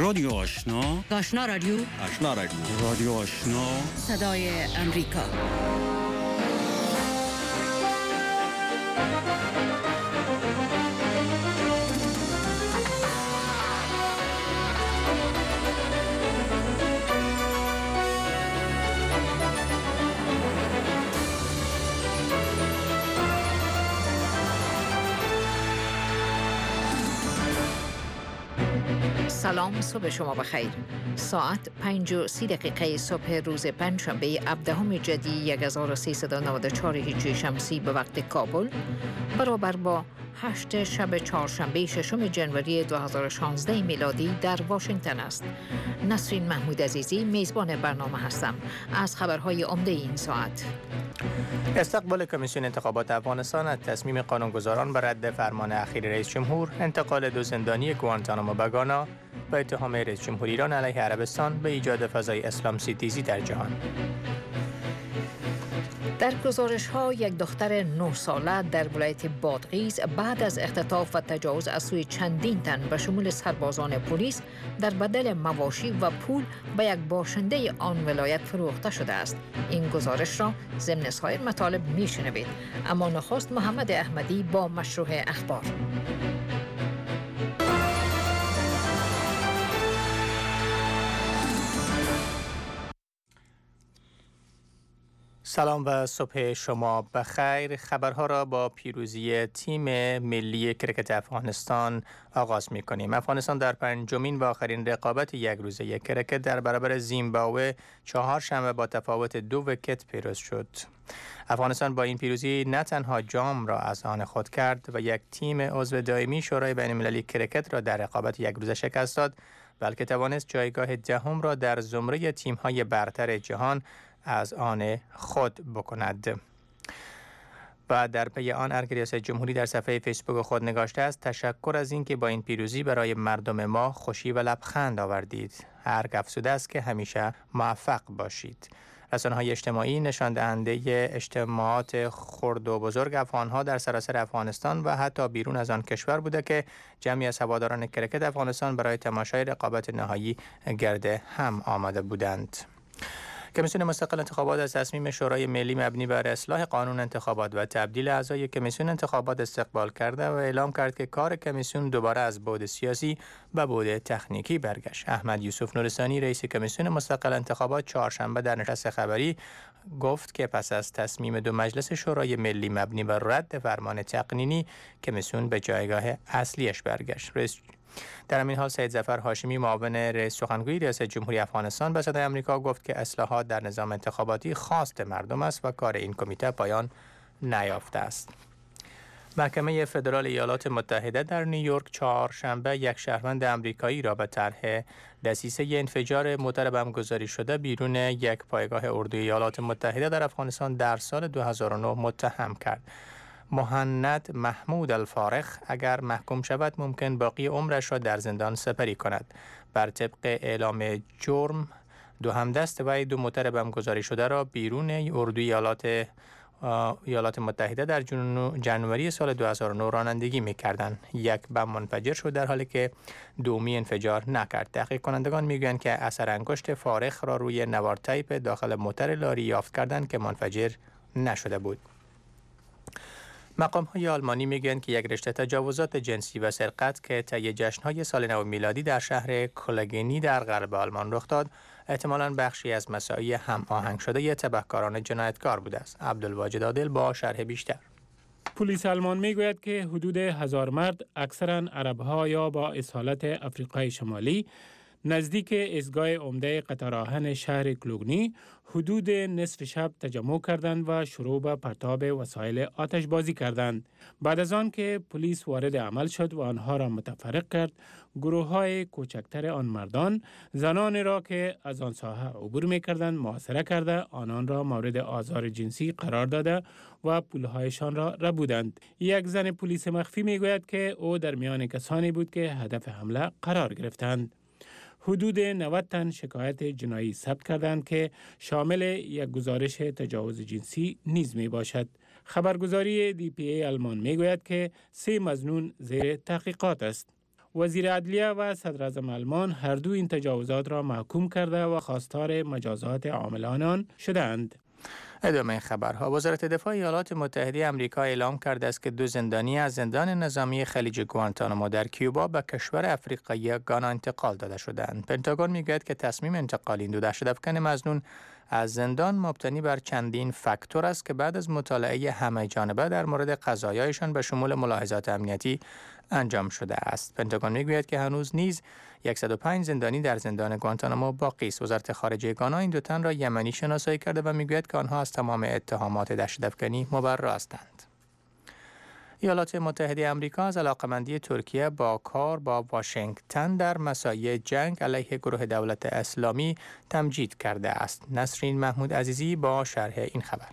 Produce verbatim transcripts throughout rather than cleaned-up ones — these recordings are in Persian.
رادیو آشنا، آشنا رادیو، آشنا رادیو، رادیو آشنا، صدای امریکا. سلام، صبح شما بخیر. ساعت پنج و سی دقیقه صبح روز پنجشنبه هفدهم جدی هزار و سیصد و نود و چهار هجری شمسی به وقت کابل، برابر با هشت شب چهارشنبه ششم ژانویه دو هزار و شانزده میلادی در واشنگتن است. نسرین محمود عزیزی میزبان برنامه هستم. از خبرهای عمده این ساعت: استقبال کمیسیون انتخابات افغانستان از تصمیم قانونگذاران بر رد فرمان اخیر رئیس جمهور، انتقال دو زندانی گوانتانامو به گانا و اتهام رئیس جمهور ایران علیه عربستان به ایجاد فضای اسلام ستیزی در جهان. در گزارش ها، یک دختر نه ساله در ولایت بادغیس بعد از اختطاف و تجاوز از سوی چندین تن به شمول سربازان پلیس در بدل مواشی و پول به یک باشنده آن ولایت فروخته شده است. این گزارش را ضمن سایر مطالب میشنوید، اما نخست محمد احمدی با مشروع اخبار. سلام و صبح شما بخیر. خبرها را با پیروزی تیم ملی کرکت افغانستان آغاز می کنیم. افغانستان در پنجمین و آخرین رقابت یک روزه کرکت در برابر زیمبابوه چهارشنبه با تفاوت دو ویکت پیروز شد. افغانستان با این پیروزی نه تنها جام را از آن خود کرد و یک تیم عضو دائمی شورای بین المللی کرکت را در رقابت یک روزه شکست داد، بلکه توانست جایگاه دهم را در زمره تیم‌های برتر جهان از آن خود بکند. و در پی آن ارگ ریاست جمهوری در صفحه فیسبوک خود نگاشته است: تشکر از اینکه با این پیروزی برای مردم ما خوشی و لبخند آوردید. ارگ افزوده است که همیشه موفق باشید. رسانه‌های اجتماعی نشان دهنده اجتماعات خرد و بزرگ افغان‌ها در سراسر افغانستان و حتی بیرون از آن کشور بوده که جمعی از هواداران کرکت افغانستان برای تماشای رقابت نهایی گرد هم آمده بودند. کمیسیون مستقل انتخابات از تصمیم شورای ملی مبنی بر اصلاح قانون انتخابات و تبدیل اعضای کمیسیون انتخابات استقبال کرده و اعلام کرد که کار کمیسیون دوباره از بعد سیاسی به بعد تکنیکی برگشت. احمد یوسف نورستانی رئیس کمیسیون مستقل انتخابات چهارشنبه در نشست خبری گفت که پس از تصمیم دو مجلس شورای ملی مبنی بر رد فرمان تقنینی، کمیسیون به جایگاه اصلیش برگشت. رئیس در همین حال سید ظفر هاشمی معاون رئیس سخنگوی ریاست جمهوری افغانستان به صدای آمریکا گفت که اصلاحات در نظام انتخاباتی خواست مردم است و کار این کمیته پایان نیافته است. محکمه فدرال ایالات متحده در نیویورک چهارشنبه یک شهروند آمریکایی را به طرح دسیسه انفجار موتر بمبگذاری شده بیرون یک پایگاه اردوی ایالات متحده در افغانستان در سال دو هزار و نه متهم کرد. مهند محمود الفارخ اگر محکوم شود ممکن باقی عمرش را در زندان سپری کند. بر طبق اعلام جرم، دو همدست وی دو موتر بمبگذاری شده را بیرون اردوی ایالات ایالات متحده در ژانویه سال دو هزار و نه رانندگی می‌کردند. یک بم منفجر شد در حالی که دومی انفجار نکرد. تحقیق کنندگان میگویند که اثر انگشت فارخ را روی نوار تیپ داخل موتر لاری یافت کردند که منفجر نشده بود. مقام‌های آلمانی میگویند که یک رشته تجاوزات جنسی و سرقت که طی جشن‌های سال نو میلادی در شهر کلگنی در غرب آلمان رخ داد، احتمالاً بخشی از مساعی هم آهنگ شده تبهکاران جنایتکار بوده است. عبدالواجد عادل با شرح بیشتر. پلیس آلمان میگوید که حدود هزار مرد، اکثراً عرب‌ها یا با اصالت آفریقای شمالی، نزدیک ایستگاه عمده قطار آهن شهر کلوگنی حدود نصف شب تجمع کردند و شروع به پرتاب وسایل آتش بازی کردند. بعد از آن که پلیس وارد عمل شد و آنها را متفرق کرد، گروه های کوچکتر آن مردان زنان را که از آن ساحه عبور می کردند محاصره کرده، آنان را مورد آزار جنسی قرار داده و پولهایشان را ربودند. یک زن پلیس مخفی می گوید که او در میان کسانی بود که هدف حمله قرار گرفتند. حدود نود تن شکایت جنایی ثبت کردند که شامل یک گزارش تجاوز جنسی نیز می باشد. خبرگزاری دی پی ای آلمان می گوید که سه مظنون زیر تحقیقات است. وزیر عدلیه و صدر اعظم آلمان هر دو این تجاوزات را محکوم کرده و خواستار مجازات عاملان آن شدند. ادامه خبرها. وزارت دفاع ایالات متحده آمریکا اعلام کرده است که دو زندانی از زندان نظامی خلیج گوانتانامو در کیوبا به کشور آفریقایی گانا انتقال داده شدند. پنتاگون میگوید که تصمیم انتقال این دو دهشت‌افکن مظنون از زندان مبتنی بر چندین فاکتور است که بعد از مطالعه همه جانبه در مورد قضایایشان به شمول ملاحظات امنیتی انجام شده است. پنتاگون میگوید که هنوز نیز صد و پنج زندانی در زندان گوانتانامو باقی است. وزارت خارجه گانا این دو تن را یمنی شناسایی کرده و میگوید که آنها از تمام اتهامات دهشت‌افکنی مبرا هستند. ایالات متحده آمریکا از علاقمندی ترکیه با کار با واشنگتن در مساعی جنگ علیه گروه دولت اسلامی تمجید کرده است. نسرین محمود عزیزی با شرح این خبر.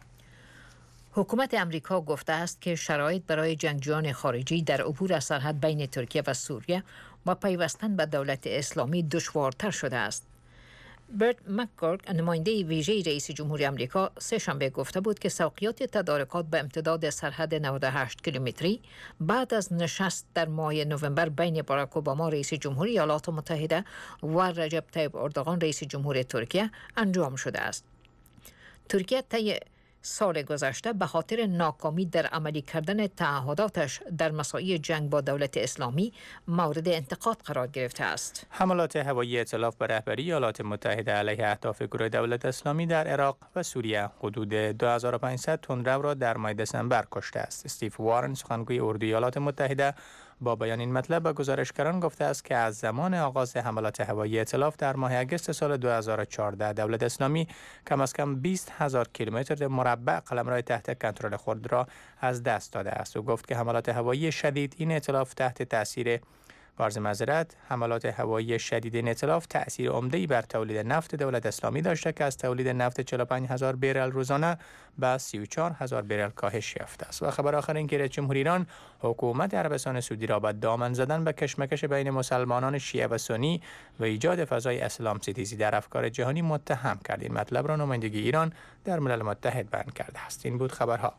حکومت امریکا گفته است که شرایط برای جنگجویان خارجی در عبور از سرحد بین ترکیه و سوریه و پیوستن به دولت اسلامی دشوارتر شده است. برت مک‌گورک، نماینده ویژه رئیس جمهور آمریکا، سه شنبه گفته بود که سوقیات تدارکات به امتداد سرحد نود و هشت کیلومتری بعد از نشست در ماه نوامبر بین باراک اوباما رئیس جمهور ایالات متحده و رجب طیب اردوغان رئیس جمهور ترکیه انجام شده است. ترکیه طی سال گذشته به خاطر ناکامی در عملی کردن تعهداتش در مساعی جنگ با دولت اسلامی مورد انتقاد قرار گرفته است. حملات هوایی ائتلاف به رهبری ایالات متحده علیه اهداف گروه دولت اسلامی در عراق و سوریه حدود دو هزار و پانصد تندرو را در ماه دسامبر کشته است. استیو وارن، سخنگوی اردوی ایالات متحده، با بیان این مطلب به گزارشگران گفته است که از زمان آغاز حملات هوایی ائتلاف در ماه اگست سال دو هزار و چهارده دولت اسلامی کم از کم بیست هزار کیلومتر مربع قلمرو تحت کنترل خود را از دست داده است. او گفت که حملات هوایی شدید این ائتلاف تحت تاثیر عرض معذرت حملات هوایی شدید این ائتلاف تأثیر عمده‌ای بر تولید نفت دولت اسلامی داشته که از تولید نفت چهل و پنج هزار برل روزانه به سی و چهار هزار برل کاهش یافته است. و خبر آخر این که رئیس جمهور ایران حکومت عربستان سعودی را به دامن زدن به کشمکش بین مسلمانان شیعه و سنی و ایجاد فضای اسلام ستیزی در افکار جهانی متهم کرد. این مطلب را نمایندگی ایران در ملل متحد بیان کرده است. این بود خبرها.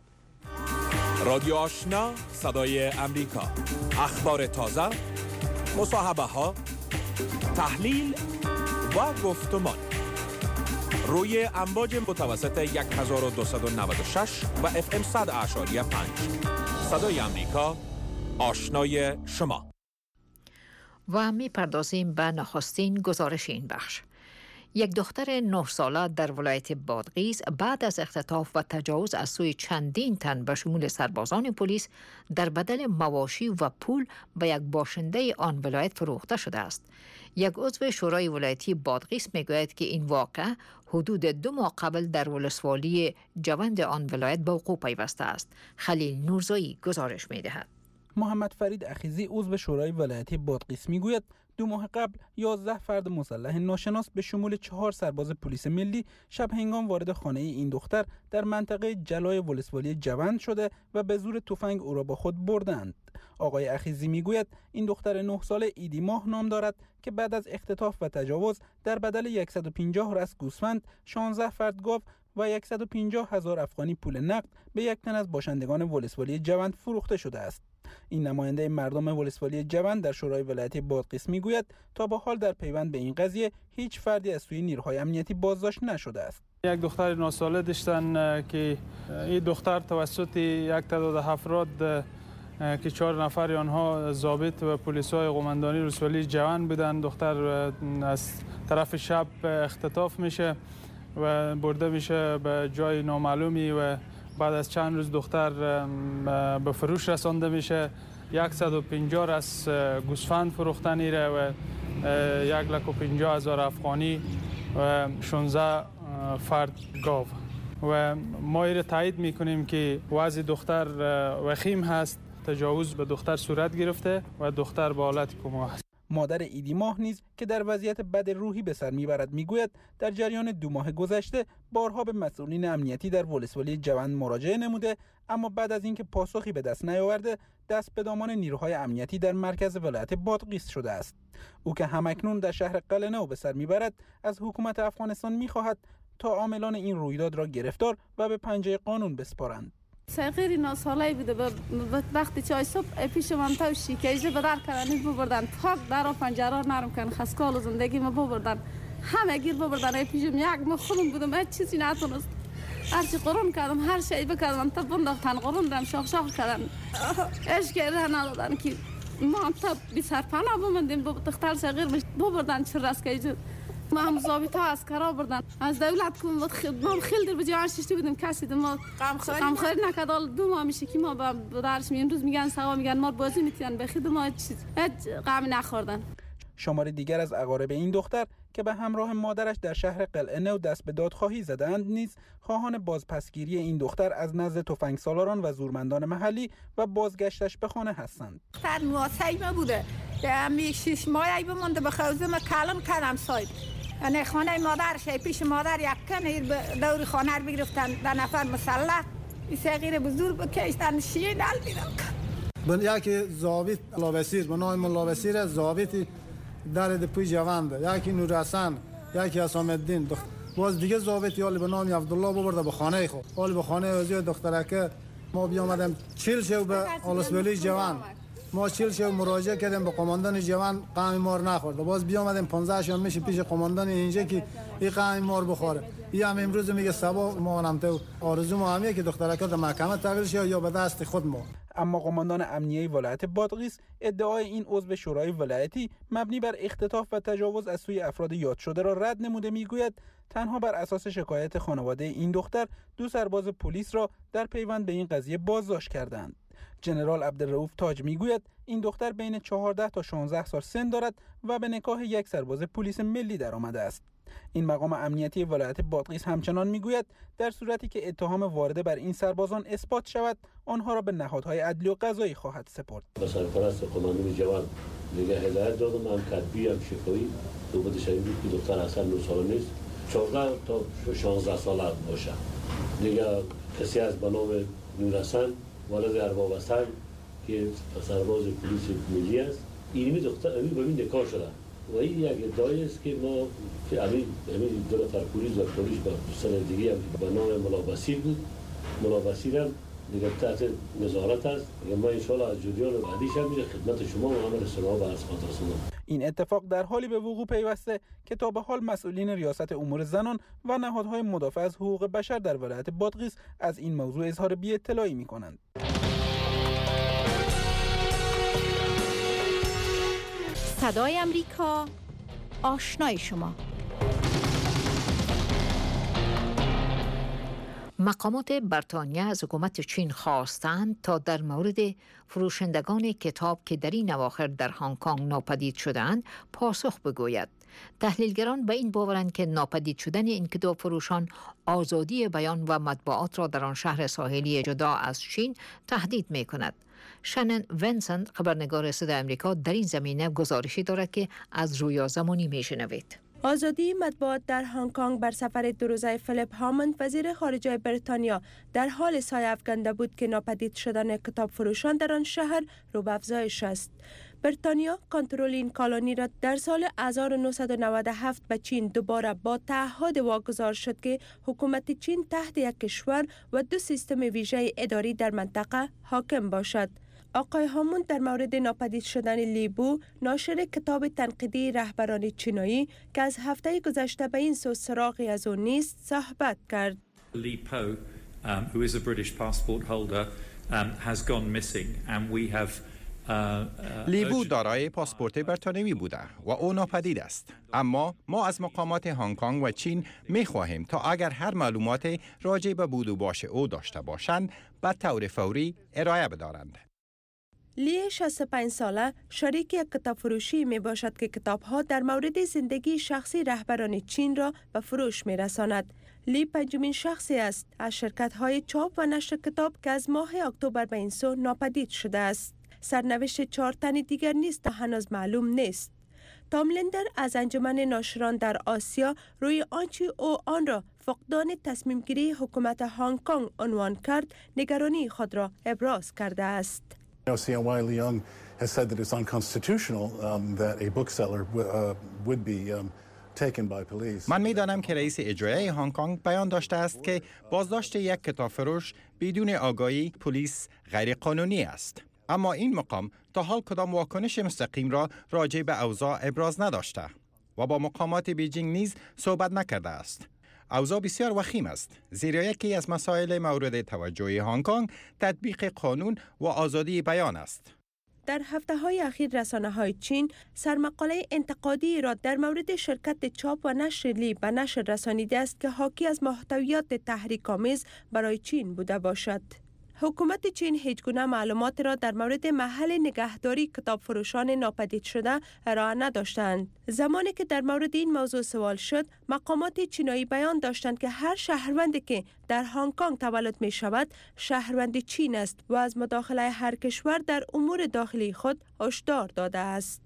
رادیو آشنا، صدای امریکا، اخبار تازه، مصاحبه ها، تحلیل و گفتمان روی امواج متوسط هزار و دویست و نود و شش و اف ام صد اعشاری پنج. صدای امریکا، آشنای شما. و می پردازیم به نخستین گزارش این بخش. یک دختر نه ساله در ولایت بادغیس بعد از اختطاف و تجاوز از سوی چندین تن به شمول سربازان پلیس در بدل مواشی و پول به یک باشنده آن ولایت فروخته شده است. یک عضو شورای ولایتی بادغیس میگوید که این واقعه حدود دو ماه قبل در ولسوالی جوند آن ولایت به وقوع پیوسته است. خلیل نورزایی گزارش میدهد. محمد فرید اخیزی عضو شورای ولایتی بادغیس میگوید دو ماه قبل یازده فرد مسلح ناشناس به شمول چهار سرباز پلیس ملی شب هنگام وارد خانه این دختر در منطقه جلای ولسوالی جوند شده و به زور تفنگ او را با خود بردند. آقای اخیزی میگوید این دختر نه ساله ایدی ماه نام دارد که بعد از اختطاف و تجاوز در بدل صد و پنجاه رأس گوسفند، شانزده فرد گاو و صد و پنجاه هزار افغانی پول نقد به یک تن از باشندگان ولسوالی جوند فروخته شده است. این نماینده مردم ولسوالی جوند در شورای ولایتی بادغیس میگوید تا به حال در پیوند به این قضیه هیچ فردی از سوی نیروهای امنیتی بازداشت نشده است. یک دختر نه ساله داشتن که این دختر توسط یک تعداد افراد که چهار نفر آنها ضابط و پلیسای قماندانی ولسوالی جوند بودند، دختر از طرف شب اختطاف میشه و برده میشه به جای نامعلومی و بعد از چند روز دختر به فروش رسانده میشه. صد و پنجاه از گوسفند فروختن ایره و یک لک و پنجاه هزار افغانی و شانزده فرد گاو. و ما ایره تایید میکنیم که وضع دختر وخیم هست، تجاوز به دختر صورت گرفته و دختر به حالت کما هست. مادر ایدی ماه نیز که در وضعیت بد روحی به سر میبرد میگوید در جریان دو ماه گذشته بارها به مسئولین امنیتی در ولسوالی جوند مراجعه نموده، اما بعد از اینکه پاسخی به دست نیاورده دست به دامان نیروهای امنیتی در مرکز ولایت بادغیس شده است. او که همکنون در شهر قلعه‌نو به سر میبرد از حکومت افغانستان میخواهد تا عاملان این رویداد را گرفتار و به پنجه قانون بسپارند. صغیر ناساله بوده به وقتی چای صبح پیش من تو شیکیجه به در کردن ببردن پاک در و پنجره نرم کردن خسکال زندگی ما ببردن همه گیر ببردن پیشم یک ما خودم بودم هیچ چیزی نتونست هرچی قرون کردم هر شی بکردم تا بنداختن قرون دارم شاخ شاخ کردن عشق ره ندادن که ما تا بی سرپناه بماندیم دختر صغیر ببردن چه رسکیجه ما هم ضابطه عسکرا بردن از دولت کوم بود خدمت خیلی در بجای ششتی بودیم کسی ما غم خاری نکرد دو ماه میشه که ما به درس مییم روز میگن سوا میگن ما بازی میتونن به خدمت ما هیچ غم نخوردن. شماری دیگر از اقارب این دختر که به همراه مادرش در شهر قلعه نو دست به دادخواهی زدند نیز خواهان بازپسگیری این دختر از نزد تفنگسالاران و زورمندان محلی و بازگشتش به خانه هستند. دختر مواسعی ما بوده می شش ماهی بمونده به خوزه ما کلم کردم ساید یعنی خانه مادرش پیش مادر یک کنیر دور خانه رو بگرفتن در نفر مسلح این صغیر بزرگ بکشتن شیه دل بیدن بن یکی ضابط لاوسیر به نام لاوسیر ضابطی در دپوی جوانده یکی نورحسن یکی حسام الدین باز دیگه ضابطی حالی به نام عبدالله ببرده به خانه خود حالی به خانه وزیر دخترکه ما بیامدیم چیل شو به آلسولی جوان ما چیل شو مراجعه کردیم به قماندان جوان قهمی مار نخورده باز بیامدیم پانزده شام میشه پیش قماندان اینجا که این قهمی مار بخوره این هم امروز میگه سبا ما هم تو آرزو ما همیه که دخترکه در محکمه تحویل شه یا به دست خود ما. اما قماندان امنیه ولایت بادغیس ادعای این عضو شورای ولایتی مبنی بر اختطاف و تجاوز از سوی افراد یاد شده را رد نموده میگوید تنها بر اساس شکایت خانواده این دختر دو سرباز پلیس را در پیوند به این قضیه بازداشت کردند. جنرال عبدالرؤوف تاج میگوید این دختر بین چهارده تا شانزده سال سن دارد و به نکاح یک سرباز پلیس ملی درآمده است. این مقام امنیتی ولایت بادغیس همچنان میگوید در صورتی که اتهام وارده بر این سربازان اثبات شود آنها را به نهادهای عدلی و قضایی خواهد سپرد. به سرپرست قماندان جوان دیگه هدایت دادم هم کتبی هم شفاهی دو بده شدید که دختر اصلا نه ساله نیست چهارده تا شانزده ساله باشه دیگه کسی از به نام نورحسن والد ارباب حسن که سرباز پلیس ملی است اینمی دختر امی با این نکاح شده و این یک ادعایی است که ما که امی امی دو نفر پلیس و پلیس با سر دیگه هم به نام ملابسیر بود ملابسیر هم دیگه تحت نظارت است دیگه ما انشاءالله از جریان بعدیش هم میره خدمت شما و همه رسانه‌ها به عرض خواهد رسوندم. این اتفاق در حالی به وقوع پیوسته که تا به حال مسئولین ریاست امور زنان و نهادهای مدافع از حقوق بشر در ولایت بادغیس از این موضوع اظهار بی‌اطلاعی می‌کنند. صدای امریکا آشنای شما. مقامات بریتانیا از حکومت چین خواستند تا در مورد فروشندگان کتاب که در این اواخر در هنگ کنگ ناپدید شدند پاسخ بگوید. تحلیلگران به این باورند که ناپدید شدن این کتاب فروشان آزادی بیان و مطبوعات را در آن شهر ساحلی جدا از چین تهدید می کند. شنن ونسنت خبرنگار صدای آمریکا در این زمینه گزارشی دارد که از رویا زمانی می شنوید. آزادی مطبوعات در هنگ کنگ بر سفر دو روزه فیلیپ هاموند وزیر خارجه بریتانیا در حال سایه افکنده بود که ناپدید شدن کتاب فروشان در آن شهر رو به افزایش است. بریتانیا کنترل این کالونی را در سال هزار و نهصد و نود و هفت به چین دوباره با تعهد واگذار شد که حکومت چین تحت یک کشور و دو سیستم ویژه اداری در منطقه حاکم باشد. آقای هاموند در مورد ناپدید شدن لیبو ناشر کتاب تنقیدی رهبران چینایی که از هفته گذشته به این سو سراغی از او نیست صحبت کرد. Li Po, um, who is a British passport holder, um, has gone missing and we have لیبو دارای پاسپورت بریتانیایی بوده و او ناپدید است. اما ما از مقامات هنگ کنگ و چین می خواهیم تا اگر هر معلومات راجع به بود و باش او داشته باشند به طور فوری ارائه بدارند. لی شصت و پنج ساله شریک یک کتاب فروشی می باشد که کتاب‌ها در مورد زندگی شخصی رهبران چین را به فروش می رساند. لی پنجمین شخصی است از شرکت‌های چاپ و نشر کتاب که از ماه اکتبر به این سو ناپدید شده است. سرنوشت چهار تن دیگر نیست تا هنوز معلوم نیست. تام لندر از انجمن ناشران در آسیا روی آنچه او آن را فقدان تصمیم گیری حکومت هنگ کنگ عنوان کرد نگرانی خود را ابراز کرده است. C N Y Leung has said that it's unconstitutional um, that a bookseller w- uh, would be um, من می‌دانم که رئیس اجرایی هنگ کنگ بیان داشته است که بازداشت یک کتاب فروش بدون آگاهی پلیس غیر قانونی است. اما این مقام تا حال کدام واکنش مستقیم را راجع به اوضاع ابراز نداشته و با مقامات بیجینگ نیز صحبت نکرده است. اوضاع بسیار وخیم است، زیرا یکی از مسائل مورد توجه هنگ کنگ تطبیق قانون و آزادی بیان است. در هفته های اخیر رسانه های چین سرمقاله انتقادی را در مورد شرکت چاپ و نشر لی به نشر رسانیده است که حاکی از محتویات تحریک‌آمیز برای چین بوده باشد. حکومت چین هیچ گونه معلومات را در مورد محل نگهداری کتاب فروشان ناپدید شده ارائه نداشتند. زمانی که در مورد این موضوع سوال شد، مقامات چینایی بیان داشتند که هر شهروندی که در هنگ کنگ تولد می شود، شهروند چین است و از مداخله هر کشور در امور داخلی خود هشدار داده است.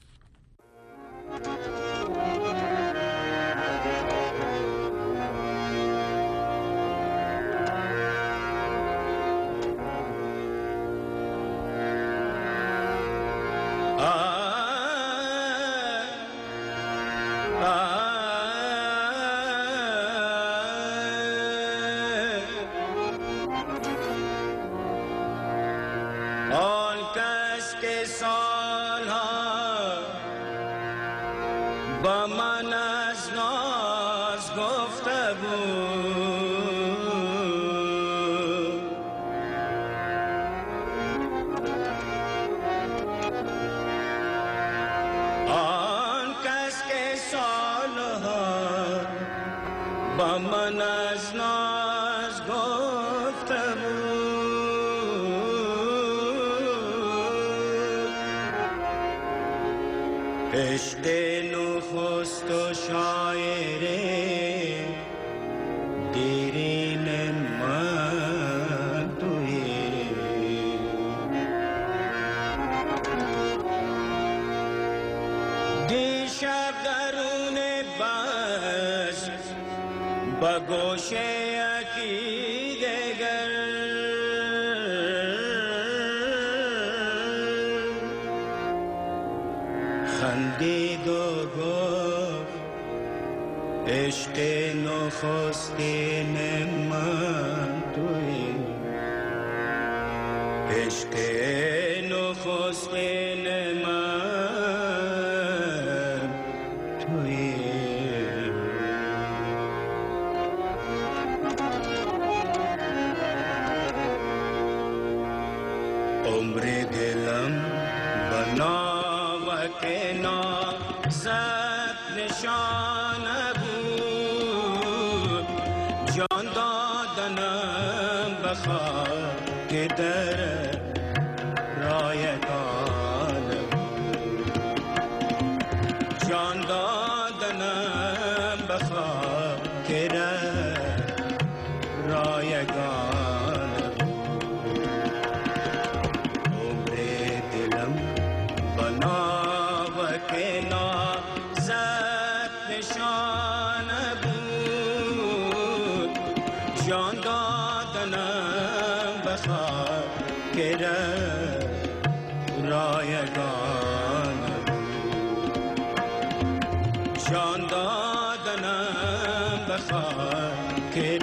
عشق نخست و شاعره دیرین من تویی دیشب درون بس با گوشه یکی دگر خندید و گفت عشق نخستین من تویی عشق نخستین من تویی عمر دلم بنا کنا زد نشانه بود جان دادنم بخواه که در رایگانه بود جان دادنم بخواه که در رایگانه بود عمر دلم بنا جان دادنم بخواه که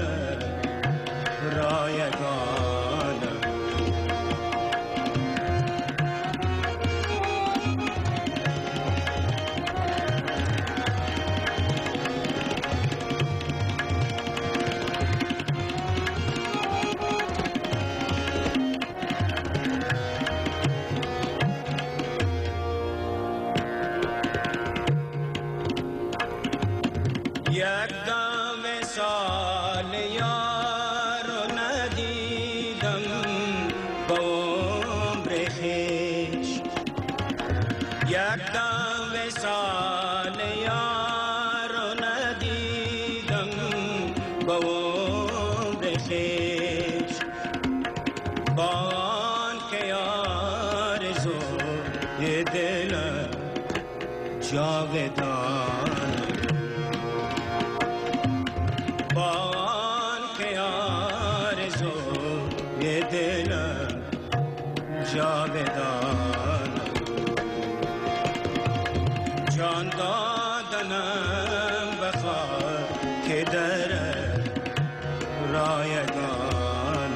رایگانم یک دم سال یار ندیدم با عمر خویش یک دم سال یار ندیدم با عمر خویش با آن که آرزوی دلم جاودان جاودان جان دادنم دنم بخواه که در رایگان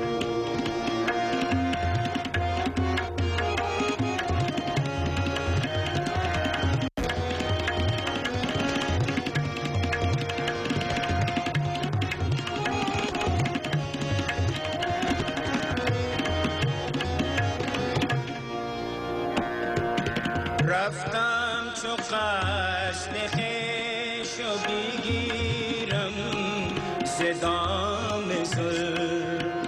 رفتم چو قصد خویش و بگیرم صدام ظلم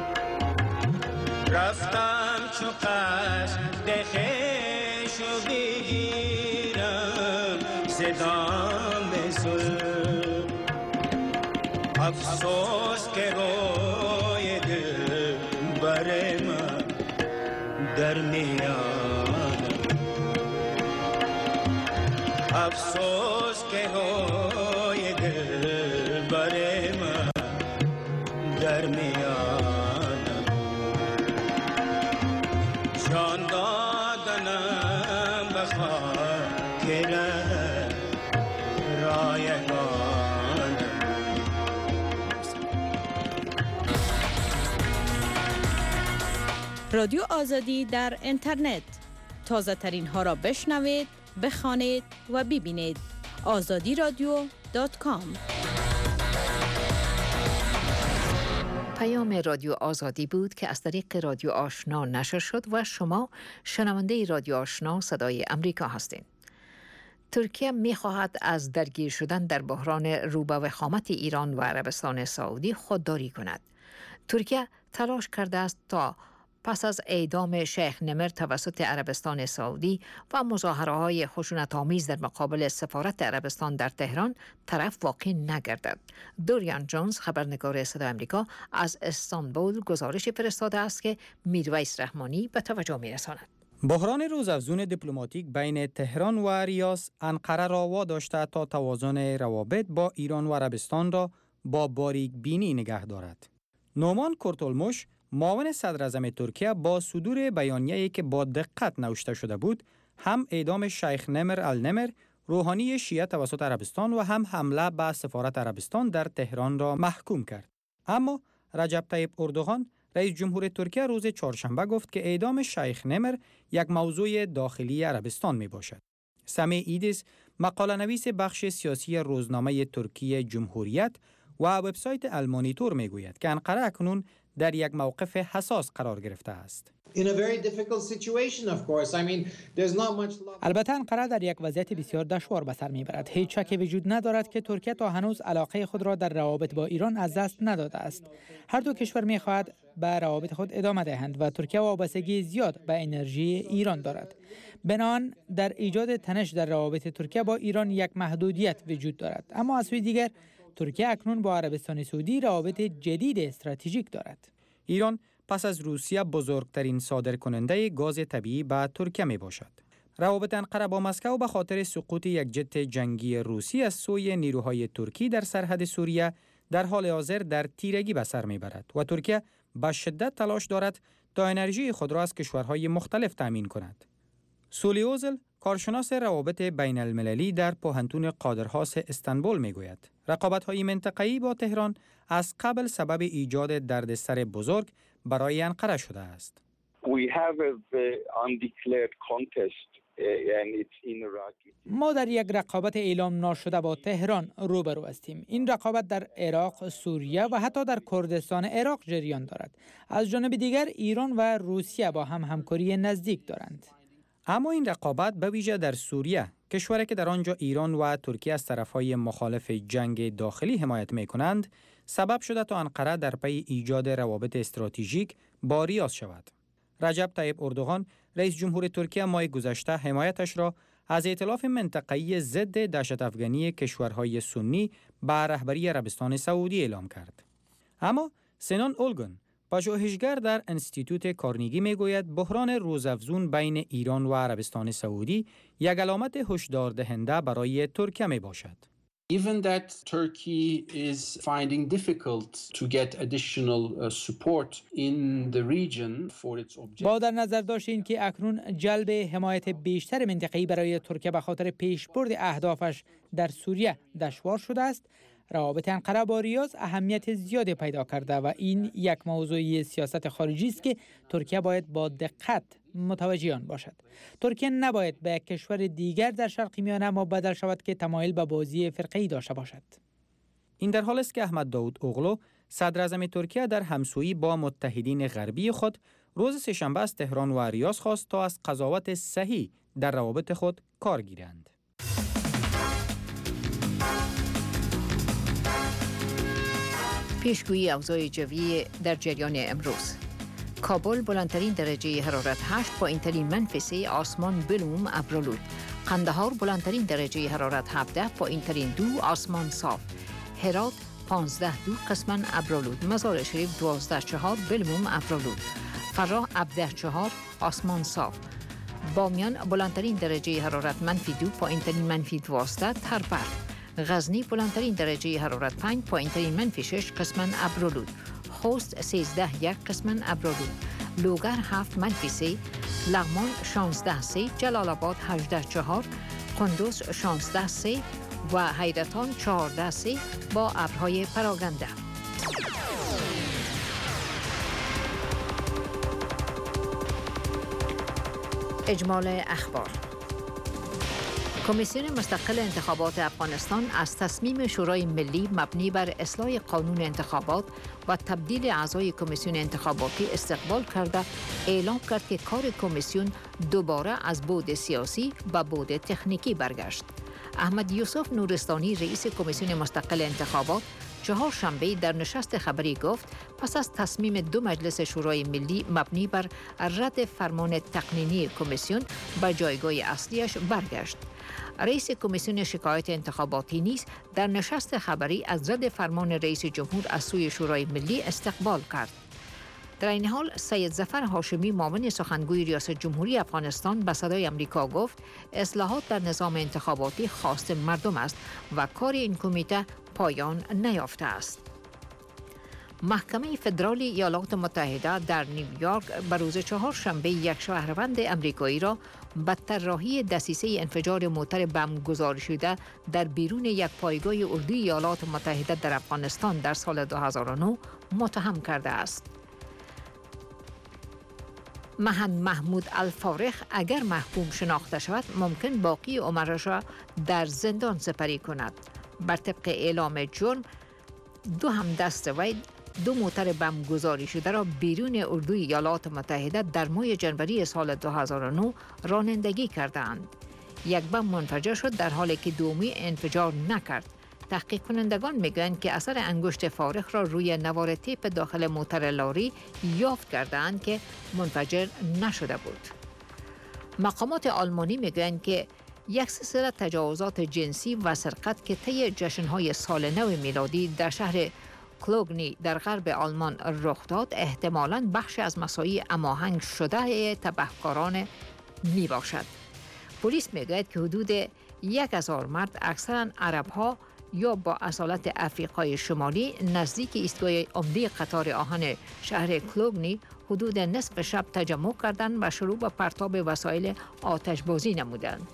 رفتم چو قصد خویش و بگیرم صدام ظلم افسوس که روی دل بر من در میان افسوس که روی دل بر من در میانم جان دادنم بخواه که رایگانم. رادیو آزادی در اینترنت تازه ترین ها را بشنوید، بخوانید و ببینید. آزادی رادیو دات کام. پیام رادیو آزادی بود که از طریق رادیو آشنا نشر شد و شما شنونده رادیو آشنا صدای امریکا هستید. ترکیه می خواهد از درگیر شدن در بحران روبه وخامت ایران و عربستان سعودی خودداری کند. ترکیه تلاش کرده است تا پس از اعدام شیخ نمر توسط عربستان سعودی و مظاهره‌های خشونت‌آمیز در مقابل سفارت عربستان در تهران طرف واقع نگردد. دوریان جونز خبرنگار صدای آمریکا از استانبول گزارش فرستاده است که میرویس رحمانی به توجه می‌رساند. بحران روزافزون دیپلماتیک بین تهران و ریاض انقره را واداشته تا توازن روابط با ایران و عربستان را با باریک بینی نگه دارد. نومان کورتولموش معاون صدراعظم ترکیه با صدور بیانیه‌ای که با دقت نوشته شده بود، هم اعدام شیخ نمر النمر روحانی شیعه توسط عربستان و هم حمله به سفارت عربستان در تهران را محکوم کرد. اما رجب طیب اردوغان رئیس جمهور ترکیه روز چهارشنبه گفت که اعدام شیخ نمر یک موضوع داخلی عربستان می باشد. سمی ایدیس مقاله نویس بخش سیاسی روزنامه ترکیه جمهوریت و وبسایت المانیتور می گوید که انقره اکنون در یک موقف حساس قرار گرفته است. البته انقره در یک وضعیت بسیار دشوار به سر میبرد. هیچ شکی وجود ندارد که ترکیه تا هنوز علاقه خود را در روابط با ایران از دست نداده است. هر دو کشور میخواهد به روابط خود ادامه دهند و ترکیه وابستگی زیاد به انرژی ایران دارد. بنابراین در ایجاد تنش در روابط ترکیه با ایران یک محدودیت وجود دارد. اما از سوی دیگر ترکیه اکنون با عربستان سعودی روابط جدید استراتژیک دارد. ایران پس از روسیه بزرگترین صادرکننده گاز طبیعی به ترکیه می باشد. روابط انقره با مسکو به خاطر سقوط یک جت جنگی روسی از سوی نیروهای ترکی در سرحد سوریه در حال حاضر در تیرگی به سر می برد و ترکیه به شدت تلاش دارد تا انرژی خود را از کشورهای مختلف تامین کند. سولی اوزل کارشناس روابط بین المللی در پوهنتون قادرهاس استانبول می گوید رقابت‌های منطقه‌ای با تهران از قبل سبب ایجاد دردسر بزرگ برای انقره شده است. ما در یک رقابت اعلام ناشده با تهران روبرو هستیم. این رقابت در عراق، سوریه و حتی در کردستان عراق جریان دارد. از جانب دیگر ایران و روسیه با هم همکاری نزدیک دارند. اما این رقابت به ویژه در سوریه، کشوری که در آنجا ایران و ترکیه از طرفهای مخالف جنگ داخلی حمایت می‌کنند، سبب شده تا انقره در پی ایجاد روابط استراتژیک با ریاض شود. رجب طیب اردوغان رئیس جمهور ترکیه ماه گذشته حمایتش را از ائتلاف منطقه‌ای ضد دهشت افغانی کشورهای سنی به رهبری عربستان سعودی اعلام کرد. اما سنان اولگون پژوهشگر در انستیتوت کارنگی میگوید بحران روزافزون بین ایران و عربستان سعودی یک علامت هشدار دهنده برای ترکیه می باشد. Given that Turkey is finding difficult to get additional uh, support in the region for its objectives. با در نظر داشت این که اکنون جلب حمایت بیشتر منطقه‌ای برای ترکیه به خاطر پیشبرد اهدافش در سوریه دشوار شده است، روابط انقره با ریاض اهمیت زیادی پیدا کرده و این یک موضوع سیاست خارجی است که ترکیه باید با دقت متوجه آن باشد. ترکیه نباید به یک کشور دیگر در شرق میانه مبدل شود که تمایل به بازی فرقه‌ای داشته باشد. این در حالی است که احمد داود اوغلو صدر اعظم ترکیه در همسویی با متحدین غربی خود روز سه‌شنبه از تهران و ریاض خواست تا از قضاوت صحیح در روابط خود کار گیرند. پیشگویی اوضاع جوی در جریان امروز. کابل بلندترین درجه حرارت هشت پایین ترین منفی سه، آسمان بلوم ابرالود. قندهار بلندترین درجه حرارت هفده پایین ترین دو، آسمان صاف. هرات پانزده دو قسما ابرالود. مزار شریف دوازده چهار بلوم ابرالود. فراه هفده چهار آسمان صاف. بامیان بلندترین درجه حرارت منفی دو پایین ترین منفی دوازده تربر. غزنی بلندترین درجه حرارت پنج پایین ترین منفی شش قسما ابرالود. خوست سیزده یک قسما ابرالود. لوگر هفت منفی سه. لغمان شانزده سه. جلال آباد هجده چهار. قندوز شانزده سه و حیرتان چهارده سه با ابرهای پراگنده. اجمال اخبار. کمیسیون مستقل انتخابات افغانستان از تصمیم شورای ملی مبنی بر اصلاح قانون انتخابات و تبدیل اعضای کمیسیون انتخاباتی استقبال کرده اعلام کرد که کار کمیسیون دوباره از بعد سیاسی به بعد تکنیکی برگشت. احمد یوسف نورستانی رئیس کمیسیون مستقل انتخابات چهارشنبه در نشست خبری گفت پس از تصمیم دو مجلس شورای ملی مبنی بر رد فرمان تقنینی کمیسیون به جایگاه اصلیش برگشت. رئیس کمیسیون شکایت انتخاباتی نیز در نشست خبری از رد فرمان رئیس جمهور از سوی شورای ملی استقبال کرد. در این حال سید ظفر هاشمی معاون سخنگوی ریاست جمهوری افغانستان به صدای آمریکا گفت اصلاحات در نظام انتخاباتی خواست مردم است و کار این کمیته پایان نیافته است. محکمه فدرال ایالات متحده در نیویورک به روز چهارشنبه یک شهروند امریکایی را به طراحی دسیسه انفجار موتر بم گذاری شده در بیرون یک پایگاه اردوی ایالات متحده در افغانستان در سال دو هزار و نه متهم کرده است. مهن محمود الفارخ اگر محکوم شناخته شود ممکن باقی عمرش را در زندان سپری کند. بر طبق اعلام جرم دو همدست وی دو موتر بم گذاری شده را بیرون اردوی ایالات متحده در ماه جنوری سال دو هزار و نه رانندگی کردند. یک بم منفجر شد در حالی که دومی انفجار نکرد. تحقیق کنندگان میگویند که اثر انگشت فارخ را روی نوار تیپ داخل موتر لاری یافت کردند که منفجر نشده بود. مقامات آلمانی میگویند که یک سلسله تجاوزات جنسی و سرقت که طی جشن‌های سال نو میلادی در شهر کلوگنی در غرب آلمان رخ داد احتمالاً بخشی از مساعی هماهنگ شده تبهکاران می باشد. پلیس میگوید که حدود یک هزار مرد اکثراً عرب‌ها یا با اصالت افریقای شمالی نزدیک ایستگاه عمده قطار آهن شهر کلوگنی حدود نصف شب تجمع کردند و شروع به پرتاب وسایل آتشبازی نمودند.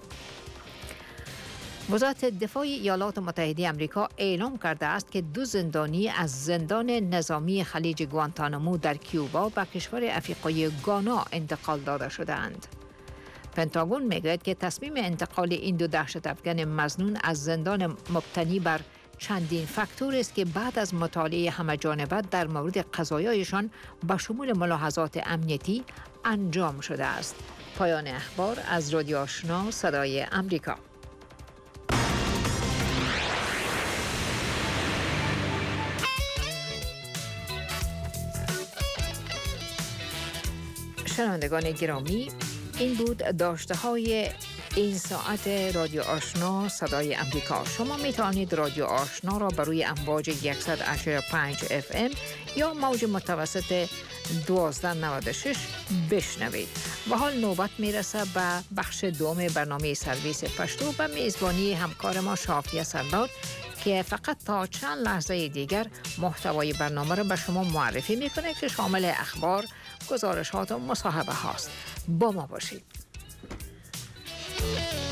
وزارت دفاع ایالات متحده آمریکا اعلام کرده است که دو زندانی از زندان نظامی خلیج گوانتانامو در کیوبا به کشور افریقای گانا انتقال داده شده‌اند. پنتاگون میگوید که تصمیم انتقال این دو دهشت افکن مظنون از زندان مبتنی بر چندین فاکتور است که بعد از مطالعه همه‌جانبه در مورد قضایایشان به شمول ملاحظات امنیتی انجام شده است. پایان اخبار از رادیو آشنا صدای آمریکا. شنوندگان گرامی، این بود داشته های این ساعت رادیو آشنا صدای آمریکا. شما می توانید رادیو آشنا را بر روی امواج صد و هشتاد و پنج اف ام یا موج متوسط دوازده نود و شش بشنوید. و حال نوبت میرسه به بخش دوم برنامه سرویس پشتو به میزبانی همکار ما شافیه سردار که فقط تا چند لحظه دیگر محتوای برنامه را به شما معرفی میکنه که شامل اخبار، گزارشات و مصاحبه هاست. با ما باشید.